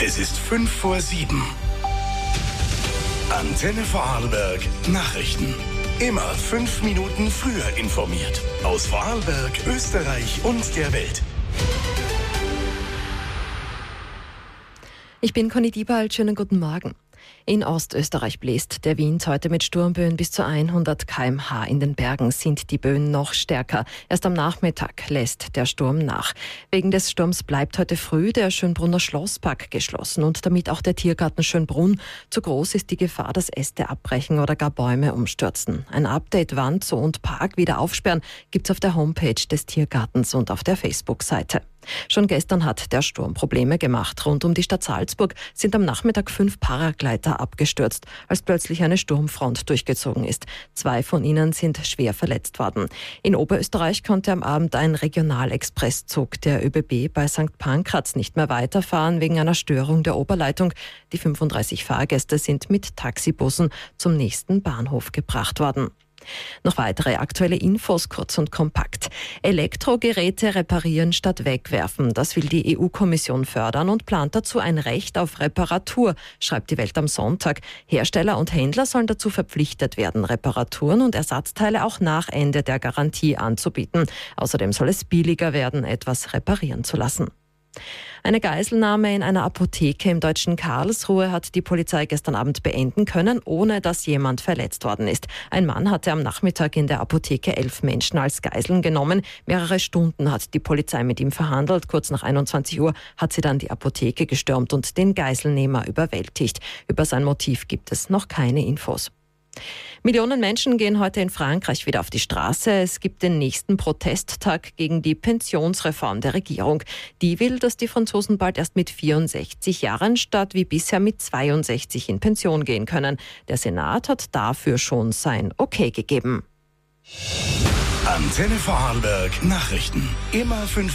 Es ist 6:55. Antenne Vorarlberg Nachrichten. Immer 5 Minuten früher informiert. Aus Vorarlberg, Österreich und der Welt. Ich bin Conny Diebald, schönen guten Morgen. In Ostösterreich bläst der Wind heute mit Sturmböen bis zu 100 km/h. In den Bergen sind die Böen noch stärker. Erst am Nachmittag lässt der Sturm nach. Wegen des Sturms bleibt heute früh der Schönbrunner Schlosspark geschlossen und damit auch der Tiergarten Schönbrunn. Zu groß ist die Gefahr, dass Äste abbrechen oder gar Bäume umstürzen. Ein Update, wann Zoo und Park wieder aufsperren, gibt's auf der Homepage des Tiergartens und auf der Facebook-Seite. Schon gestern hat der Sturm Probleme gemacht. Rund um die Stadt Salzburg sind am Nachmittag 5 Paragleiter abgestürzt, als plötzlich eine Sturmfront durchgezogen ist. 2 von ihnen sind schwer verletzt worden. In Oberösterreich konnte am Abend ein Regionalexpresszug der ÖBB bei St. Pankraz nicht mehr weiterfahren wegen einer Störung der Oberleitung. Die 35 Fahrgäste sind mit Taxibussen zum nächsten Bahnhof gebracht worden. Noch weitere aktuelle Infos, kurz und kompakt. Elektrogeräte reparieren statt wegwerfen. Das will die EU-Kommission fördern und plant dazu ein Recht auf Reparatur, schreibt die Welt am Sonntag. Hersteller und Händler sollen dazu verpflichtet werden, Reparaturen und Ersatzteile auch nach Ende der Garantie anzubieten. Außerdem soll es billiger werden, etwas reparieren zu lassen. Eine Geiselnahme in einer Apotheke im deutschen Karlsruhe hat die Polizei gestern Abend beenden können, ohne dass jemand verletzt worden ist. Ein Mann hatte am Nachmittag in der Apotheke 11 Menschen als Geiseln genommen. Mehrere Stunden hat die Polizei mit ihm verhandelt. Kurz nach 21 Uhr hat sie dann die Apotheke gestürmt und den Geiselnehmer überwältigt. Über sein Motiv gibt es noch keine Infos. Millionen Menschen gehen heute in Frankreich wieder auf die Straße. Es gibt den nächsten Protesttag gegen die Pensionsreform der Regierung. Die will, dass die Franzosen bald erst mit 64 Jahren statt wie bisher mit 62 in Pension gehen können. Der Senat hat dafür schon sein Okay gegeben. Antenne Vorarlberg Nachrichten. Immer 5